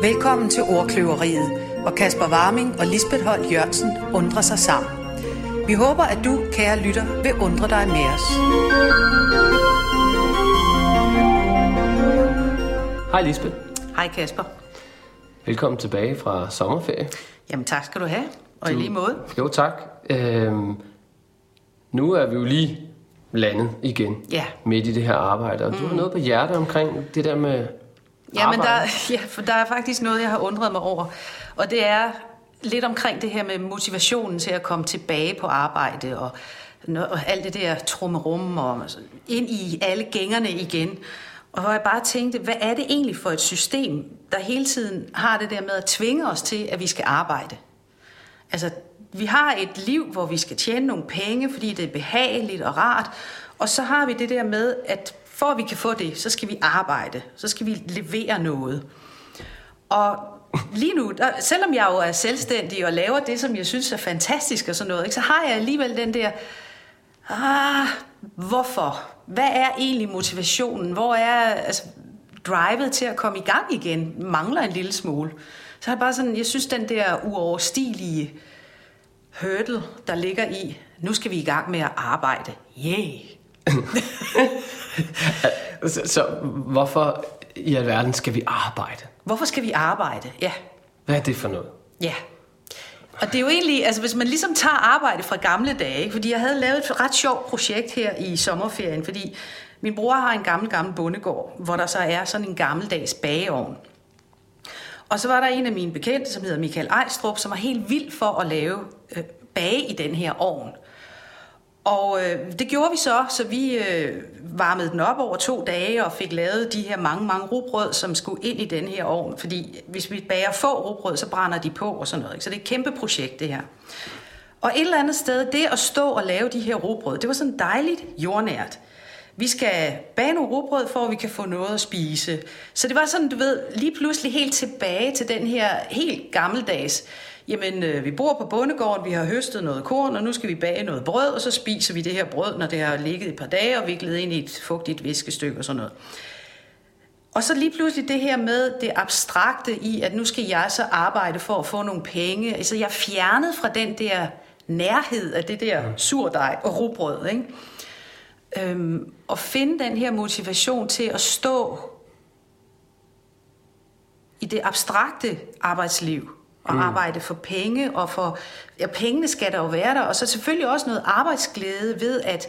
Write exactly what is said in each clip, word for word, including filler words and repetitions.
Velkommen til Ordkløveriet, hvor Kasper Warming og Lisbeth Holt Jørgensen undrer sig sammen. Vi håber, at du, kære lytter, vil undre dig med os. Hej Lisbeth. Hej Kasper. Velkommen tilbage fra sommerferie. Jamen tak skal du have, og du... i lige måde. Jo tak. Øhm, nu er vi jo lige landet igen ja. midt i det her arbejde, og mm. du har noget på hjertet omkring det der med ja, men der, ja, for der er faktisk noget, jeg har undret mig over, og det er lidt omkring det her med motivationen til at komme tilbage på arbejde, og, og alt det der trummerum, og ind i alle gængerne igen. Og hvor jeg bare tænkte, hvad er det egentlig for et system, der hele tiden har det der med at tvinge os til, at vi skal arbejde? Altså, vi har et liv, hvor vi skal tjene nogle penge, fordi det er behageligt og rart, og så har vi det der med, at for at vi kan få det, så skal vi arbejde, så skal vi levere noget. Og lige nu, der, selvom jeg jo er selvstændig og laver det, som jeg synes er fantastisk og sådan noget, ikke, så har jeg alligevel den der, ah, hvorfor? Hvad er egentlig motivationen? Hvor er altså, drivet til at komme i gang igen? Mangler en lille smule. Så er det bare sådan, jeg synes, den der uoverstigelige hurdle, der ligger i, nu skal vi i gang med at arbejde. Yeah! så, så hvorfor i alverden skal vi arbejde? Hvorfor skal vi arbejde? Ja. Hvad er det for noget? Ja. Og det er jo egentlig, altså hvis man ligesom tager arbejde fra gamle dage, fordi jeg havde lavet et ret sjovt projekt her i sommerferien, fordi min bror har en gammel, gammel bondegård, hvor der så er sådan en gammeldags bageovn. Og så var der en af mine bekendte, som hedder Michael Ejstrup, som var helt vild for at lave øh, bage i den her ovn. Og øh, det gjorde vi så, så vi øh, varmede den op over to dage og fik lavet de her mange, mange rugbrød, som skulle ind i den her ovn. Fordi hvis vi bager få rugbrød, så brænder de på og sådan noget. Ikke? Så det er et kæmpe projekt, det her. Og et eller andet sted, det at stå og lave de her rugbrød, det var sådan dejligt jordnært. Vi skal bage nogle rugbrød, for at vi kan få noget at spise. Så det var sådan, du ved, lige pludselig helt tilbage til den her helt gammeldags. Jamen, øh, vi bor på bondegården, vi har høstet noget korn, og nu skal vi bage noget brød, og så spiser vi det her brød, når det har ligget et par dage og viklet ind i et fugtigt viskestykke og sådan noget. Og så lige pludselig det her med det abstrakte i, at nu skal jeg så arbejde for at få nogle penge. Altså, jeg er fjernet fra den der nærhed af det der surdej og rugbrød, ikke? Øhm, og finde den her motivation til at stå i det abstrakte arbejdsliv og mm. arbejde for penge og for ja, pengene skal der jo være der, og så selvfølgelig også noget arbejdsglæde ved at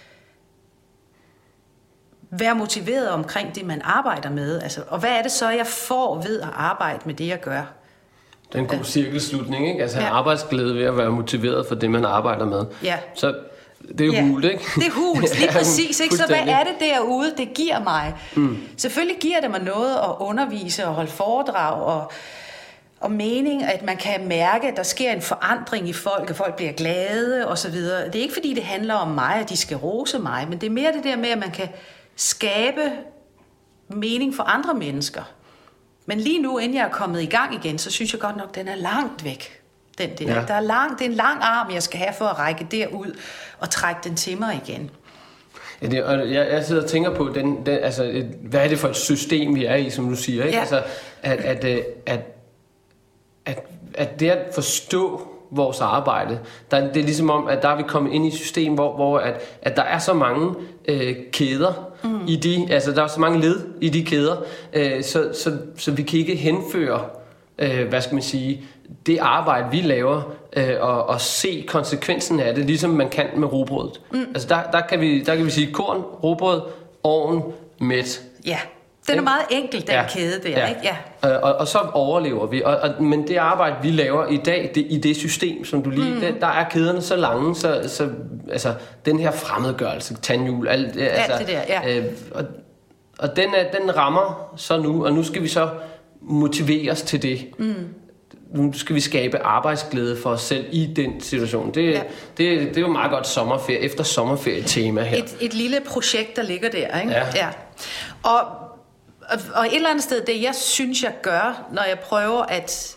være motiveret omkring det man arbejder med, altså, og hvad er det så jeg får ved at arbejde med det jeg gør? Det er en god cirkelslutning, ikke? Altså ja. Arbejdsglæde ved at være motiveret for det man arbejder med. Ja. Så det er jo ja. hult, ikke? Det er hult, lige præcis. Ikke? Så hvad er det derude, det giver mig? Mm. Selvfølgelig giver det mig noget at undervise og holde foredrag og, og mening, at man kan mærke, at der sker en forandring i folk, at folk bliver glade og så videre. Det er ikke fordi, det handler om mig, at de skal rose mig, men det er mere det der med, at man kan skabe mening for andre mennesker. Men lige nu, inden jeg er kommet i gang igen, så synes jeg godt nok, at den er langt væk. Den der. Ja. Der er lang, det er en lang arm, jeg skal have for at række derud og trække den til mig igen. Ja, det, og jeg, jeg sidder og tænker på, den, den, altså, et, hvad er det for et system, vi er i, som du siger? Ikke? Ja. Altså, at, at, at, at, at det at forstå vores arbejde, der, det er ligesom om, at der er vi kommet ind i et system, hvor, hvor at, at der er så mange øh, kæder, mm. i de, altså der er så mange led i de kæder, øh, så, så, så vi kan ikke henføre, øh, hvad skal man sige, det arbejde, vi laver, øh, og, og se konsekvensen af det, ligesom man kan med rugbrødet. Mm. Altså der, der, kan vi, der kan vi sige korn, rugbrød, ovn, mæt. Ja, den er meget enkel, den ja. kæde der, ja. ikke? Ja. Øh, og, og så overlever vi. Og, og, men det arbejde, vi laver i dag, det, i det system, som du lige... Mm. Det, der er kæderne så lange, så, så altså, den her fremmedgørelse, tandhjul, alt, alt altså, det der, ja. Øh, og, og den, er, den rammer så nu, og nu skal vi så motiveres til det. Mm. Nu skal vi skabe arbejdsglæde for os selv i den situation. Det, ja. det, det er jo meget godt sommerferie, efter sommerferie-tema her. Et, et lille projekt, der ligger der, ikke? Ja. Ja. Og, og, og et eller andet sted, det jeg synes, jeg gør, når jeg prøver at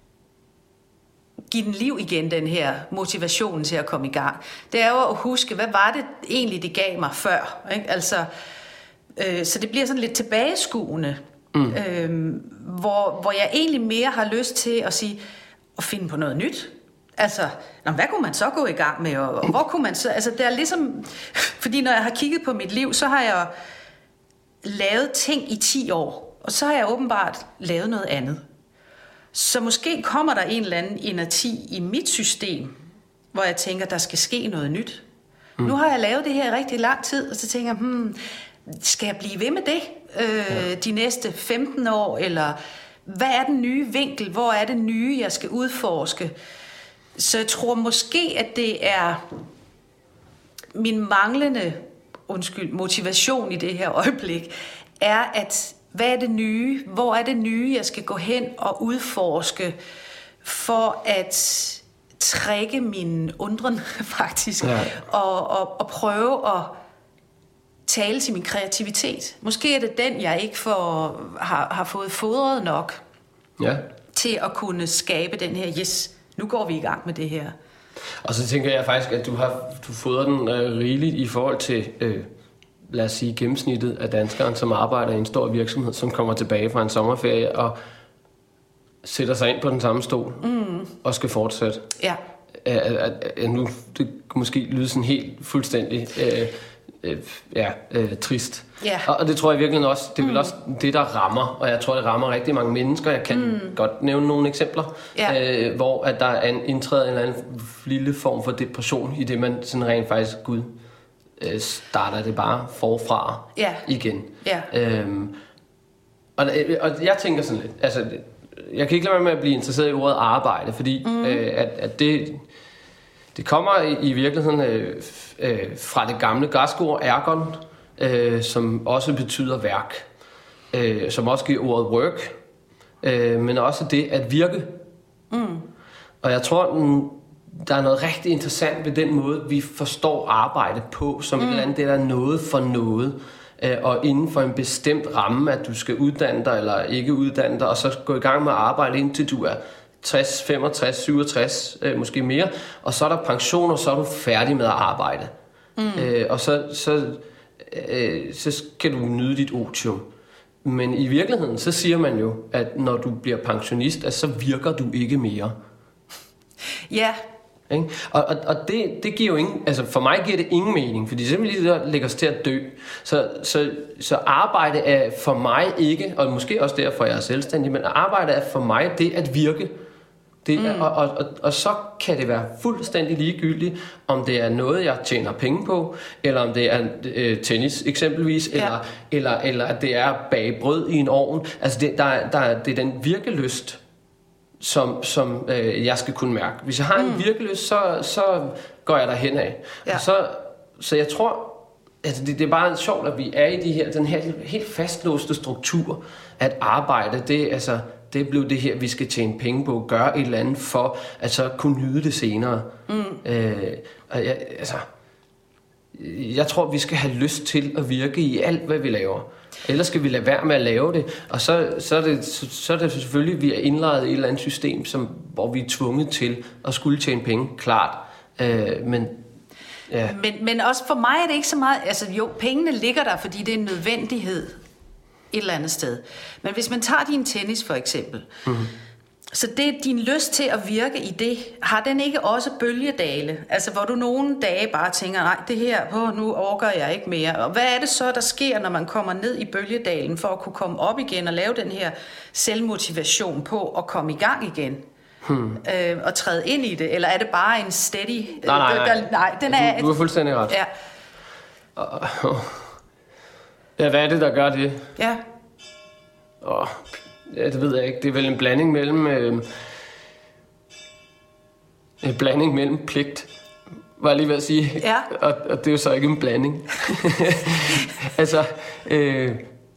give den liv igen, den her motivation til at komme i gang, det er jo at huske, hvad var det egentlig, det gav mig før? Ikke? Altså, øh, så det bliver sådan lidt tilbageskuende. Mm. Øhm, hvor, hvor jeg egentlig mere har lyst til at sige, at finde på noget nyt. Altså, nå, hvad kunne man så gå i gang med, og, og hvor kunne man så... Altså, det er ligesom... Fordi når jeg har kigget på mit liv, så har jeg lavet ting i ti år, og så har jeg åbenbart lavet noget andet. Så måske kommer der en eller anden inerti i mit system, hvor jeg tænker, der skal ske noget nyt. Mm. Nu har jeg lavet det her i rigtig lang tid, og så tænker jeg, hmm, skal jeg blive ved med det øh, ja. de næste femten år, eller hvad er den nye vinkel, hvor er det nye, jeg skal udforske? Så jeg tror måske, at det er min manglende, undskyld, motivation i det her øjeblik, er at, hvad er det nye, hvor er det nye, jeg skal gå hen og udforske, for at trække min undren faktisk, ja. og, og, og prøve at tale til min kreativitet. Måske er det den, jeg ikke får, har, har fået fodret nok ja. til at kunne skabe den her, yes, nu går vi i gang med det her. Og så tænker jeg faktisk, at du har du fodret den øh, rigeligt i forhold til, øh, lad os sige, gennemsnittet af danskeren, som arbejder i en stor virksomhed, som kommer tilbage fra en sommerferie og sætter sig ind på den samme stol mm. og skal fortsætte. Ja. At, at, at nu, det kan måske lyde sådan helt fuldstændig øh, øh, ja, øh, trist. Ja. Og, og det tror jeg virkelig også, det er vel mm. også det, der rammer, og jeg tror, det rammer rigtig mange mennesker. Jeg kan mm. godt nævne nogle eksempler, ja. øh, hvor at der er en indtrædet en eller anden lille form for depression, i det man sådan rent faktisk, gud, øh, starter det bare forfra ja. igen. Ja. Øhm, og, og jeg tænker sådan lidt, altså, jeg kan ikke lade være med at blive interesseret i ordet arbejde, fordi mm. øh, at, at det, det kommer i, i virkeligheden øh, øh, fra det gamle græske ord ergon, øh, som også betyder værk, øh, som også giver ordet work, øh, men også det at virke. Mm. Og jeg tror, der er noget rigtig interessant ved den måde, vi forstår arbejde på, som mm. et eller andet, det der er noget for noget, og inden for en bestemt ramme, at du skal uddanne dig eller ikke uddanne dig, og så gå i gang med at arbejde indtil du er tres, femogtres, syvogtres, øh, måske mere, og så er der pension, og så er du færdig med at arbejde. Mm. Øh, og så, så, øh, så skal du nyde dit otium. Men i virkeligheden, så siger man jo, at når du bliver pensionist, at så virker du ikke mere. Ja. Ikke? Og, og, og det, det giver jo ingen, altså for mig giver det ingen mening, fordi simpelthen det der lægger os til at dø. Så, så, så arbejde er for mig ikke, og måske også derfor jeg er selvstændig, men arbejde er for mig det at virke. Det, mm. og, og, og, og så kan det være fuldstændig ligegyldigt, om det er noget, jeg tjener penge på, eller om det er øh, tennis eksempelvis, ja. eller, eller, eller at det er at bage brød i en ovn. Altså det, der, der, det er den virkelyst, som, som øh, jeg skal kunne mærke. Hvis jeg har en mm. virkelyst, så, så går jeg derhen af. Ja. Så, så jeg tror, altså det, det er bare sjovt, at vi er i de her, den her helt fastlåste struktur, at arbejde, det, altså, det blev det her, vi skal tjene penge på, gøre et eller andet for at så kunne nyde det senere. Mm. Øh, og jeg, altså, jeg tror, vi skal have lyst til at virke i alt, hvad vi laver. Ellers skal vi lade være med at lave det. Og så, så, er, det, så, så er det selvfølgelig, vi er indlejret i et eller andet system, som, hvor vi er tvunget til at skulle tjene penge, klart. Øh, men, ja. men, men også for mig er det ikke så meget, altså jo, pengene ligger der, fordi det er en nødvendighed et eller andet sted. Men hvis man tager din tennis for eksempel, mm-hmm. så det din lyst til at virke i det, har den ikke også bølgedale? Altså hvor du nogle dage bare tænker, nej, det her, oh, nu orker jeg ikke mere. Og hvad er det så, der sker, når man kommer ned i bølgedalen, for at kunne komme op igen og lave den her selvmotivation på at komme i gang igen? Hmm. Øh, og træde ind i det? Eller er det bare en steady... Nej, nej, nej. Der, nej den er, du, du er fuldstændig ret. Ja. Ja, hvad er det, der gør det? Ja. Åh, ja, det ved jeg ikke. Det er vel en blanding mellem... Øh, en blanding mellem pligt, var jeg lige ved at sige. Ja. Og, og det er jo så ikke en blanding. altså, øh,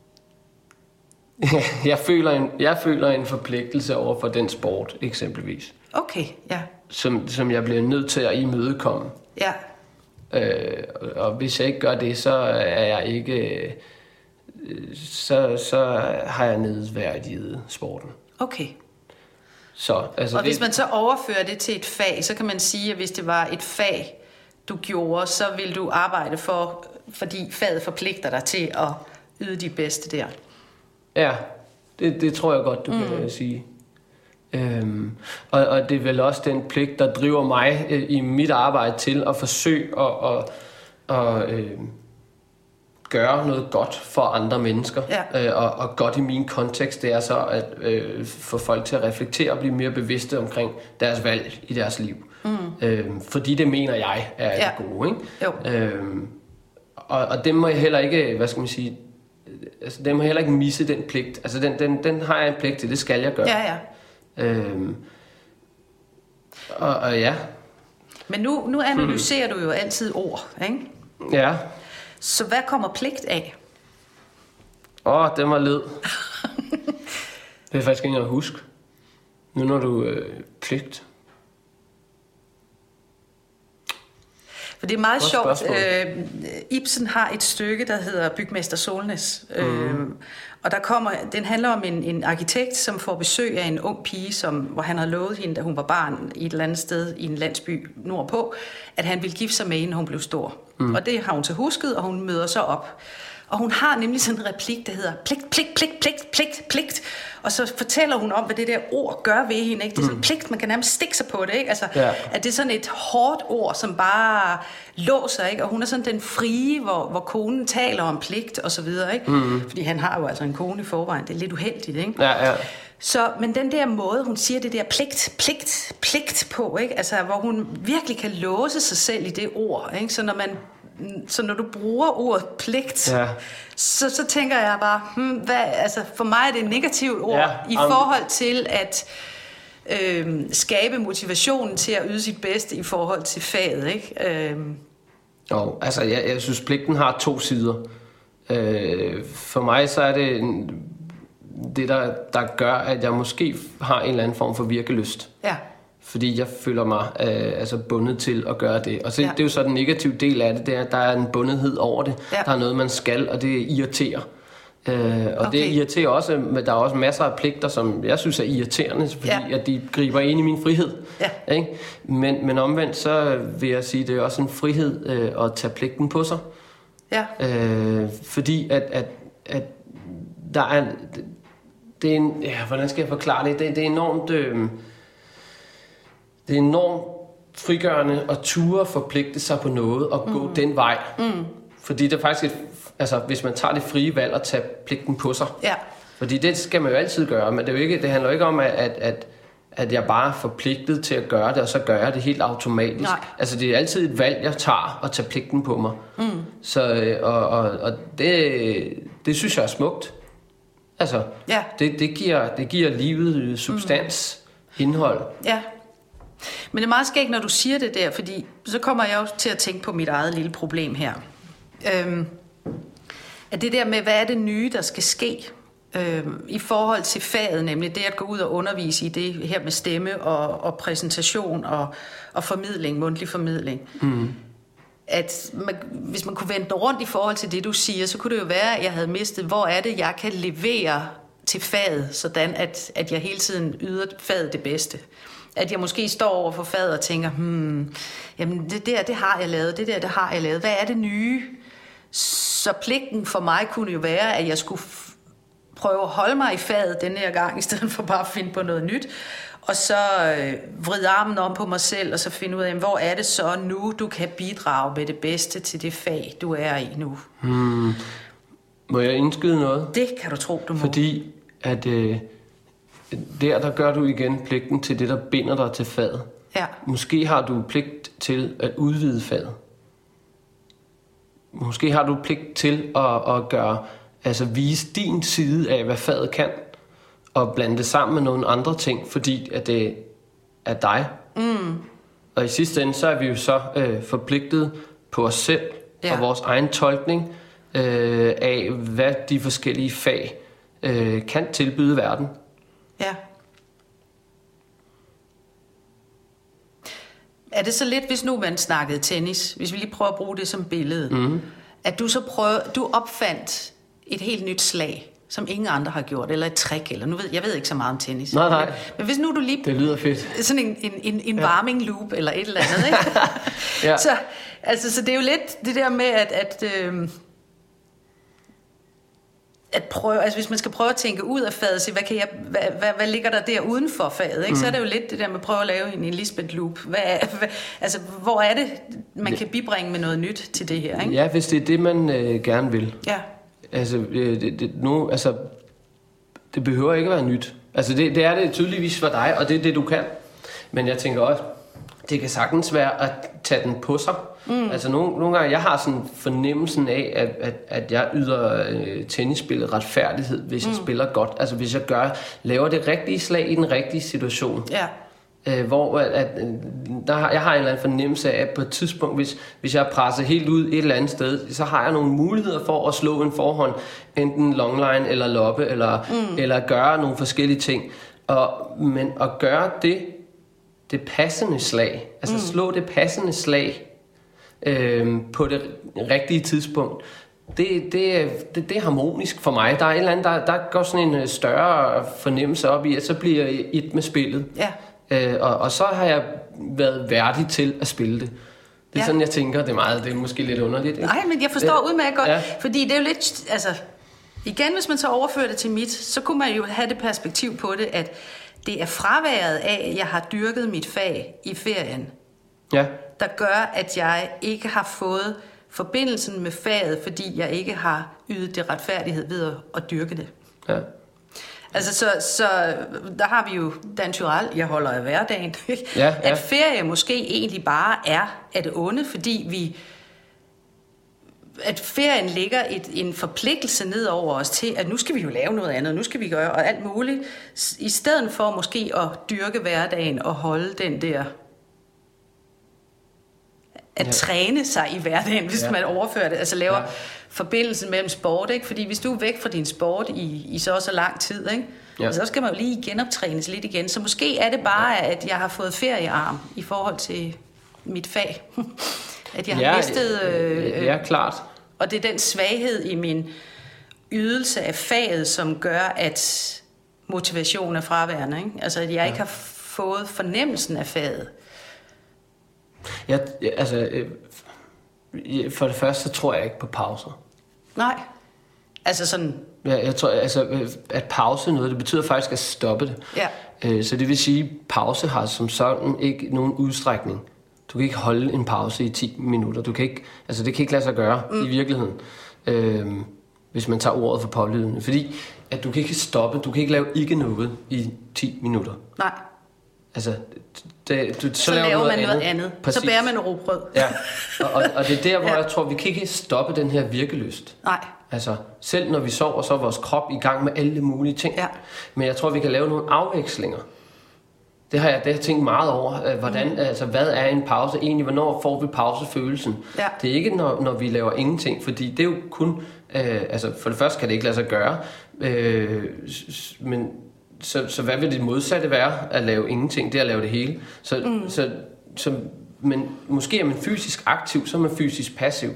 jeg, føler en, jeg føler en forpligtelse over for den sport, eksempelvis. Okay, ja. Som, som jeg bliver nødt til at imødekomme. Ja. Øh, og hvis jeg ikke gør det, så er jeg ikke... Så, så har jeg nedværdiget sporten. Okay. Så, altså og det, hvis man så overfører det til et fag, så kan man sige, at hvis det var et fag, du gjorde, så vil du arbejde for, fordi faget forpligter dig til at yde dit bedste der. Ja, Det, det tror jeg godt, du mm. kan sige. Øhm, og, og det er vel også den pligt, der driver mig øh, i mit arbejde til at forsøge at, at, at øh, gøre noget godt for andre mennesker. Ja. Øh, og, og godt i min kontekst, det er så at øh, få folk til at reflektere og blive mere bevidste omkring deres valg i deres liv. Mm. Øhm, fordi det mener jeg er ja. det gode. Ikke? Jo. Øhm, og, og det må jeg heller ikke, hvad skal man sige, altså, den må heller ikke misse den pligt. Altså den, den, den har jeg en pligt til, det skal jeg gøre. Ja, ja. Øhm, og, og ja. Men nu, nu analyserer hmm. du jo altid ord, ikke? Ja. Så hvad kommer pligt af? Åh, oh, den var led. Det er faktisk ikke engang at huske. Nu når du øh, pligt. For det er meget sjovt. Øh, Ibsen har et stykke, der hedder Bygmester Solnæs. Mm. Øh, og der kommer, den handler om en, en arkitekt, som får besøg af en ung pige, som, hvor han har lovet hende, da hun var barn i et eller andet sted i en landsby nordpå, at han ville gifte sig med hende, når hun blev stor. Mm. Og det har hun så husket, og hun møder så op. Og hun har nemlig sådan en replik, der hedder pligt, pligt, pligt, pligt, pligt, pligt. Og så fortæller hun om, hvad det der ord gør ved hende. Ikke? Det er sådan en pligt, man kan nærmest stikke sig på det. Ikke? Altså, ja. At det er sådan et hårdt ord, som bare låser. Ikke? Og hun er sådan den frie, hvor, hvor konen taler om pligt og så videre. Ikke? Mm. Fordi han har jo altså en kone i forvejen. Det er lidt uheldigt. Ikke? Ja, ja. Så, men den der måde, hun siger det der pligt, pligt, pligt på, ikke? Altså, hvor hun virkelig kan låse sig selv i det ord. Ikke? Så når man Så når du bruger ordet pligt, ja. så, så tænker jeg bare, hmm, hvad, altså for mig er det et negativt ord, ja, i forhold til at øh, skabe motivationen til at yde sit bedste i forhold til faget, ikke? Øh. Jo, altså jeg, jeg synes, pligten har to sider. Øh, for mig så er det en, det, der, der gør, at jeg måske har en eller anden form for virkelyst. Ja. Fordi jeg føler mig øh, altså bundet til at gøre det. Og så, ja. det er jo så den negative del af det, det er, at der er en bundethed over det. Ja. Der er noget, man skal, og det irriterer. Øh, og okay. det irriterer også, men der er også masser af pligter, som jeg synes er irriterende, fordi ja. at de griber ind i min frihed. Ja. Ikke? Men, men omvendt, så vil jeg sige, at det er også en frihed øh, at tage pligten på sig. Ja. Øh, fordi at, at, at der er... Det er en, ja, hvordan skal jeg forklare det? Det, det er enormt... Øh, Det er enormt frigørende at ture forpligte sig på noget og mm. gå den vej. Mm. Fordi det er faktisk et, altså hvis man tager det frie valg at tage pligten på sig. Ja. Fordi det skal man jo altid gøre, men det, er jo ikke, det handler jo ikke om, at, at, at jeg bare er forpligtet til at gøre det, og så gør jeg det helt automatisk. Nej. Altså det er altid et valg, jeg tager at tage pligten på mig. Mm. Så, og og, og det, det synes jeg er smukt. Altså, ja. det, det, giver, det giver livet substans, mm. indhold. Ja. Men det er meget skægt, når du siger det der, fordi så kommer jeg jo til at tænke på mit eget lille problem her. Øhm, at det der med, hvad er det nye, der skal ske øhm, i forhold til faget, nemlig det at gå ud og undervise i det her med stemme og, og præsentation og, og formidling, mundtlig formidling. Mm. At man, hvis man kunne vende det rundt i forhold til det, du siger, så kunne det jo være, at jeg havde mistet, hvor er det, jeg kan levere til faget, sådan at, at jeg hele tiden yder faget det bedste. At jeg måske står over for fadet og tænker, hmm, jamen det der, det har jeg lavet, det der, det har jeg lavet. Hvad er det nye? Så pligten for mig kunne jo være, at jeg skulle f- prøve at holde mig i fadet denne her gang, i stedet for bare at finde på noget nyt. Og så øh, vride armen om på mig selv, og så finde ud af, hvor er det så nu, du kan bidrage med det bedste til det fag, du er i nu. Hmm. Må jeg indskyde noget? Det kan du tro, du må. Fordi at... Øh Der, der gør du igen pligten til det, der binder dig til faget. Ja. Måske har du pligt til at udvide faget. Måske har du pligt til at, at gøre, altså vise din side af, hvad faget kan, og blande det sammen med nogle andre ting, fordi at det er dig. Mm. Og i sidste ende, så er vi jo så øh, forpligtet på os selv, ja. og vores egen tolkning øh, af, hvad de forskellige fag øh, kan tilbyde verden. Ja. Er det så lidt, hvis nu man snakkede tennis, hvis vi lige prøver at bruge det som billede, mm. at du så prøver, du opfandt et helt nyt slag, som ingen andre har gjort, eller et trick, eller nu ved jeg ved ikke så meget om tennis. Nej, nej. Men, men hvis nu du lige... Det lyder fedt. Sådan en, en, en, en ja. warming loop, eller et eller andet, ikke? ja. Så, altså, så det er jo lidt det der med, at... at øh, at prøve, altså hvis man skal prøve at tænke ud af faget, så hvad, kan jeg, hvad, hvad, hvad ligger der der uden for faget, ikke? Mm. Så er det jo lidt det der med at prøve at lave en, en Lisbeth loop. Hvad, hvad, altså, hvor er det, man kan bibringe med noget nyt til det her, ikke? Ja, hvis det er det, man øh, gerne vil. Ja. Altså, øh, det, det, nu, altså, det behøver ikke at være nyt. Altså, det, det er det tydeligvis for dig, og det er det, du kan. Men jeg tænker også, det kan sagtens være at tage den på sig. Mm. Altså nogle, nogle gange, jeg har sådan fornemmelsen af, at, at, at jeg yder øh, tennisspillet retfærdighed, hvis mm. jeg spiller godt. Altså hvis jeg gør, laver det rigtige slag i den rigtige situation. Ja. Øh, hvor at, at, der har, jeg har en eller anden fornemmelse af, at på et tidspunkt, hvis, hvis jeg presser helt ud et eller andet sted, så har jeg nogle muligheder for at slå en forhånd, enten longline eller loppe, eller, mm. eller gøre nogle forskellige ting. Og, men at gøre det, det passende slag, altså mm. slå det passende slag øh, på det rigtige tidspunkt, det, det, det, det er harmonisk for mig. Der er et eller andet, der, der går sådan en større fornemmelse op i, at så bliver jeg et med spillet. Ja. Øh, og, og så har jeg været værdig til at spille det. Det er ja. sådan, jeg tænker, det er meget, det er måske lidt underligt. Ikke? Nej, men jeg forstår øh, udmærket godt, ja. fordi det er jo lidt, altså, igen, hvis man så overfører det til mit, så kunne man jo have det perspektiv på det, at det er fraværet af, at jeg har dyrket mit fag i ferien, ja. der gør, at jeg ikke har fået forbindelsen med faget, fordi jeg ikke har ydet det retfærdighed ved at, at dyrke det. Ja. Altså, så, så der har vi jo Dan Tyrell, jeg holder af hverdagen, ja, ja. at ferie måske egentlig bare er af det onde, fordi vi at ferien ligger et, en forpligtelse ned over os til, at nu skal vi jo lave noget andet, nu skal vi gøre og alt muligt, i stedet for måske at dyrke hverdagen og holde den der, at ja. træne sig i hverdagen, hvis ja. man overfører det, altså laver ja. forbindelsen mellem sport, ikke? Fordi hvis du er væk fra din sport i, i så så lang tid, ikke? Ja. Så skal man jo lige genoptrænes lidt igen, så måske er det bare, ja. at jeg har fået feriearm i forhold til mit fag. At jeg har ja, mistet... Øh, ja, klart. Og det er den svaghed i min ydelse af faget, som gør, at motivationen er fraværende. Ikke? Altså, at jeg ja. ikke har fået fornemmelsen af faget. Ja, altså... Øh, for det første, så tror jeg ikke på pauser. Nej. Altså sådan... Ja, jeg tror, altså, at pause noget, det betyder faktisk at stoppe det. Ja. Øh, så det vil sige, at pause har som sådan ikke nogen udstrækning. Du kan ikke holde en pause i ti minutter. Du kan ikke, altså det kan ikke lade sig gøre mm. i virkeligheden, øhm, hvis man tager ordet for pålydende. Fordi at du kan ikke stoppe, du kan ikke lave ikke noget i ti minutter. Nej. Altså, det, du, så, så laver, laver man noget andet. andet. Så bærer man rugbrød. Ja, og, og, og det er der, hvor ja. jeg tror, vi kan ikke stoppe den her virkelyst. Nej. Altså, selv når vi sover, så er vores krop i gang med alle mulige ting. Ja. Men jeg tror, vi kan lave nogle afvekslinger. Det har jeg, det har jeg tænkt meget over. Hvordan, mm. altså, hvad er en pause egentlig? Hvornår får vi pausefølelsen? Ja. Det er ikke, når, når vi laver ingenting, fordi det er jo kun... Øh, altså, for det første kan det ikke lade sig gøre. Øh, men så, så hvad vil det modsatte være at lave ingenting? Det er at lave det hele. Så, mm. så, så, men måske er man fysisk aktiv, så er man fysisk passiv.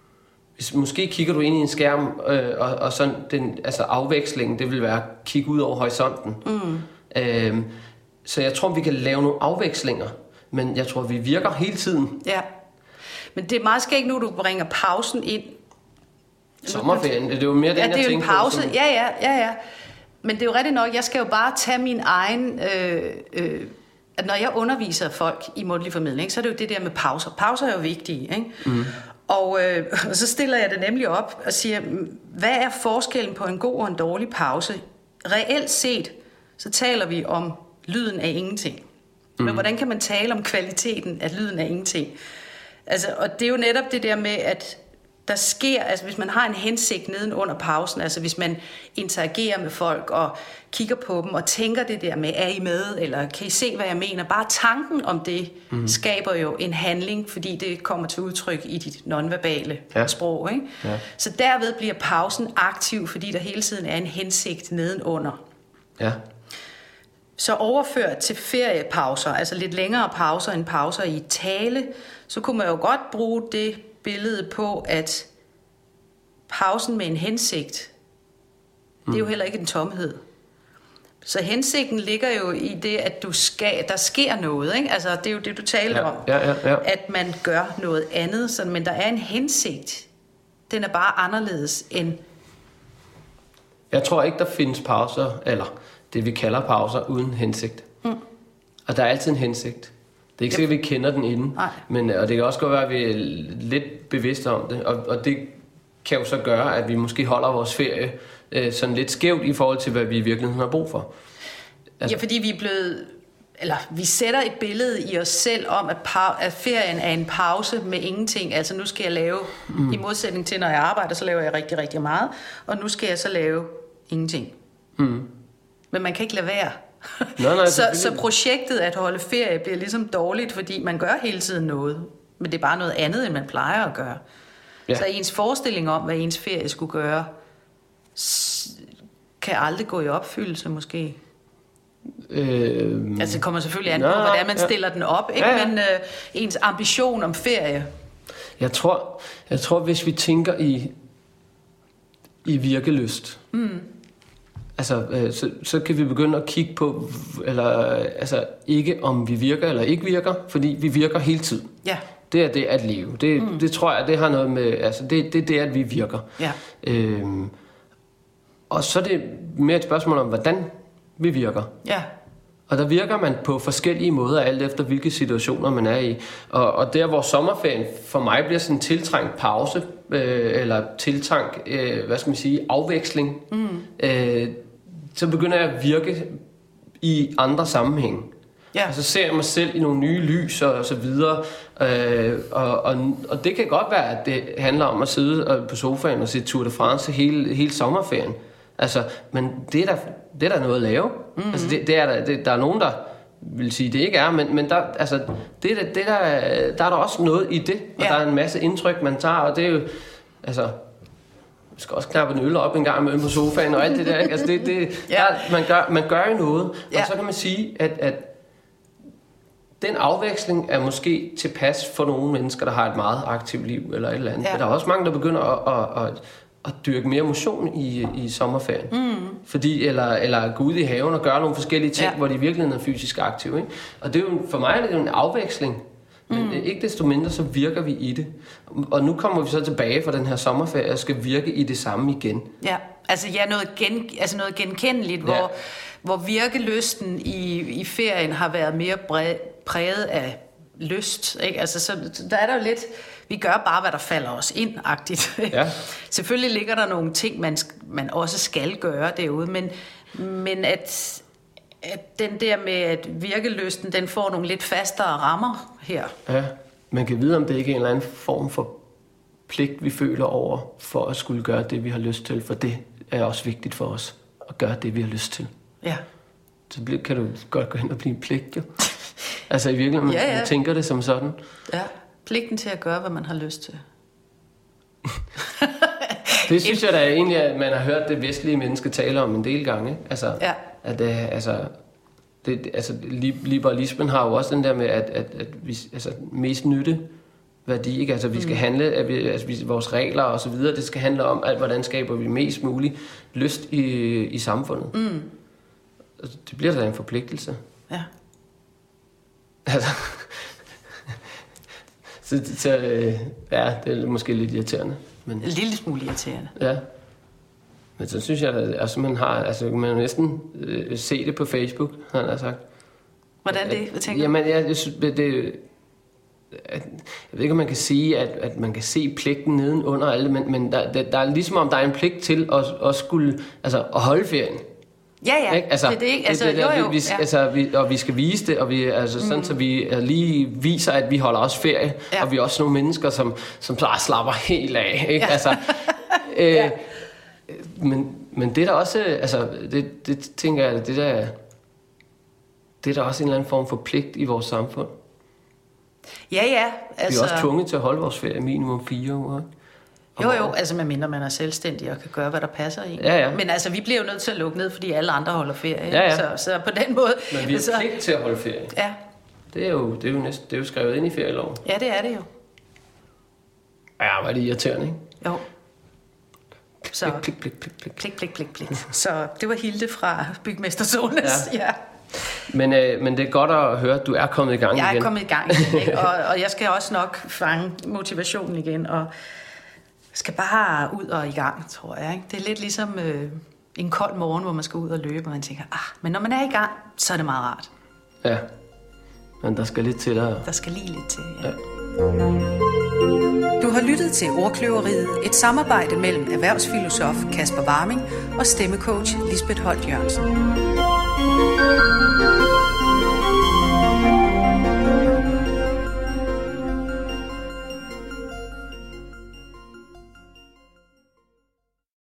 Hvis, måske kigger du ind i en skærm, øh, og, og sådan den, altså afvekslingen, det vil være at kigge ud over horisonten. Mm. Øh, Så jeg tror, vi kan lave nogle afvekslinger, men jeg tror, vi virker hele tiden. Ja, men det er meget skægt nu, du bringer pausen ind. Sommerferien, det er jo mere den, ja, jeg det er jo en pause. På, som... Ja, ja, ja, ja. Men det er jo rigtigt nok, jeg skal jo bare tage min egen... Øh, øh, at når jeg underviser folk i mundtlig formidling, så er det jo det der med pauser. Pauser er jo vigtige, ikke? Mm. Og, øh, og så stiller jeg det nemlig op og siger, hvad er forskellen på en god og en dårlig pause? Reelt set, så taler vi om lyden af ingenting. Mm. Men hvordan kan man tale om kvaliteten af lyden af ingenting? Altså, og det er jo netop det der med, at der sker, altså hvis man har en hensigt neden under pausen, altså hvis man interagerer med folk og kigger på dem og tænker det der med, er I med, eller kan I se, hvad jeg mener? Bare tanken om det mm. skaber jo en handling, fordi det kommer til udtryk i dit nonverbale ja. sprog. Ikke? Ja. Så derved bliver pausen aktiv, fordi der hele tiden er en hensigt nedenunder. Ja. Så overført til feriepauser, altså lidt længere pauser end pauser i tale, så kunne man jo godt bruge det billede på, at pausen med en hensigt, det er jo heller ikke en tomhed. Så hensigten ligger jo i det, at du skal, der sker noget, ikke? Altså det er jo det, du taler ja, om, ja, ja, ja. at man gør noget andet, sådan, men der er en hensigt. Den er bare anderledes end Jeg tror ikke, der findes pauser, eller det vi kalder pauser, uden hensigt. Mm. Og der er altid en hensigt. Det er ikke sikkert, at vi kender den inden, men, og det kan også godt være, at vi er lidt bevidste om det. Og, og det kan jo så gøre, at vi måske holder vores ferie øh, sådan lidt skævt i forhold til, hvad vi i virkeligheden har brug for. Altså, ja, fordi vi er blevet... Eller vi sætter et billede i os selv om, at, pa- at ferien er en pause med ingenting. Altså nu skal jeg lave, mm. i modsætning til når jeg arbejder, så laver jeg rigtig, rigtig meget. Og nu skal jeg så lave ingenting. Mm. Men man kan ikke lade være. Nej, nej, så, så projektet at holde ferie bliver ligesom dårligt, fordi man gør hele tiden noget. Men det er bare noget andet, end man plejer at gøre. Ja. Så ens forestilling om, hvad ens ferie skulle gøre, kan aldrig gå i opfyldelse måske. Øh, altså det kommer selvfølgelig an på, hvordan man ja. stiller den op, ikke? Ja, ja. Men øh, ens ambition om ferie. Jeg tror, jeg tror hvis vi tænker i i virkelyst, mm. altså øh, så, så kan vi begynde at kigge på, eller altså ikke om vi virker eller ikke virker, fordi vi virker hele tiden. Ja. Det er det at leve. Det, mm. det tror jeg, det har noget med, altså det, det er det at vi virker. Ja. Øh, og så er det mere et spørgsmål om hvordan vi virker. Ja. Og der virker man på forskellige måder, alt efter hvilke situationer man er i. Og, og der hvor sommerferien for mig bliver sådan en tiltrængt pause, øh, eller tiltrængt, øh, hvad skal man sige, afveksling, mm. øh, så begynder jeg at virke i andre sammenhænge. Ja. Og så ser jeg mig selv i nogle nye lys og, og så videre. Øh, og, og, og det kan godt være, at det handler om at sidde på sofaen og se Tour de France hele, hele sommerferien. Altså, men det er der, det er der noget at lave. Mm-hmm. Altså, det, det er der, det, der er nogen, der vil sige, det ikke er, men, men der, altså, det, det der, der er der også noget i det, og ja. Der er en masse indtryk, man tager, og det er jo, altså, man skal også knappe en øl op en gang med på sofaen, og alt det der, ikke? Altså, det, det, ja. der, man, gør, man gør jo noget, ja. Og så kan man sige, at, at den afveksling er måske tilpas for nogle mennesker, der har et meget aktivt liv, eller et eller andet, ja. Men der er også mange, der begynder at, at, at at dyrke mere motion i, i sommerferien. Mm. Fordi, eller, eller gå ud i haven og gøre nogle forskellige ting, ja. Hvor de virkelig er fysisk aktive. Ikke? Og det er jo, for mig er det jo en afveksling. Men mm. ikke desto mindre, så virker vi i det. Og nu kommer vi så tilbage fra den her sommerferie og skal virke i det samme igen. Ja, altså ja, noget, gen, altså noget genkendeligt, ja. hvor, hvor virkelysten i, i ferien har været mere bred, præget af lyst. Ikke? Altså, så der er der jo lidt... Vi gør bare, hvad der falder os ind-agtigt. Ja. Selvfølgelig ligger der nogle ting, man, man også skal gøre derude, men, men at, at den der med, at virkelysten, den får nogle lidt fastere rammer her. Ja, man kan vide, om det ikke er en eller anden form for pligt, vi føler over, for at skulle gøre det, vi har lyst til, for det er også vigtigt for os, at gøre det, vi har lyst til. Ja. Så kan du godt gå hen og blive en pligt, jo. Altså i virkeligheden, man, ja, ja. man tænker det som sådan. Ja. Pligten til at gøre, hvad man har lyst til. Det synes jeg da egentlig, at man har hørt det vestlige menneske tale om en del gange. Altså, ja. at, uh, altså, det, altså, liberalismen har jo også den der med, at, at, at vi, altså, mest nytte værdi, ikke? Altså, vi skal mm. handle, at vi, altså, vi, vores regler og så videre, det skal handle om, at, hvordan skaber vi mest muligt lyst i, i samfundet. Mm. Altså, det bliver da en forpligtelse. Ja. Altså... Så, så øh, ja, det er måske lidt irriterende. Men, en lille smule irriterende. Ja. Men så synes jeg, at altså, man har, altså man kan næsten øh, se det på Facebook, han har sagt. Hvordan det? Hvad tænker du? Jamen, jeg, jeg synes, det, det at, jeg ved ikke, om man kan sige, at, at man kan se pligten nedenunder alt, men, men der, der, der er ligesom om, der er en pligt til at, at skulle, altså at holde ferien. Ja, ja, ikke? Altså, det er det ikke. Altså, det, det, der, jo, jo. Vi, vi, ja. altså, vi, og vi skal vise det, og vi, altså, sådan, mm. så vi lige viser, at vi holder også ferie, ja. Og vi er også nogle mennesker, som, som bare slapper helt af. Ikke? Ja. Altså, øh, ja. men, men det er der også, altså, det, det tænker jeg, det der, det er der også en eller anden form for pligt i vores samfund. Ja, ja. Altså... Vi er også tvunget til at holde vores ferie minimum fire uger, ikke? Jo, jo, altså medmindre man er selvstændig og kan gøre, hvad der passer i. Ja, ja. Men altså, vi bliver jo nødt til at lukke ned, fordi alle andre holder ferie. Ja, ja. Så, så på den måde... Men vi har altså... pligt til at holde ferie. Ja. Det er jo, det er jo, næsten, det er jo skrevet ind i ferieloven. Ja, det er det jo. Ja, var det irriterende, ikke? Jo. Så... Plik, plik, plik, plik, plik. Plik, plik, plik, plik. Så det var Hilde fra Bygmester Solnes. Ja. Ja. Men, øh, men det er godt at høre, at du er kommet i gang igen. Jeg er kommet i gang igen, ikke? og, og jeg skal også nok fange motivationen igen, og skal bare ud og i gang, tror jeg. Ikke? Det er lidt ligesom, øh, en kold morgen, hvor man skal ud og løbe, og man tænker, ah, men når man er i gang, så er det meget rart. Ja, men der skal lidt til der. Der skal lige lidt til, ja. ja. Du har lyttet til Ordkløveriet, et samarbejde mellem erhvervsfilosof Kasper Warming og stemmecoach Lisbeth Holt Jørgensen.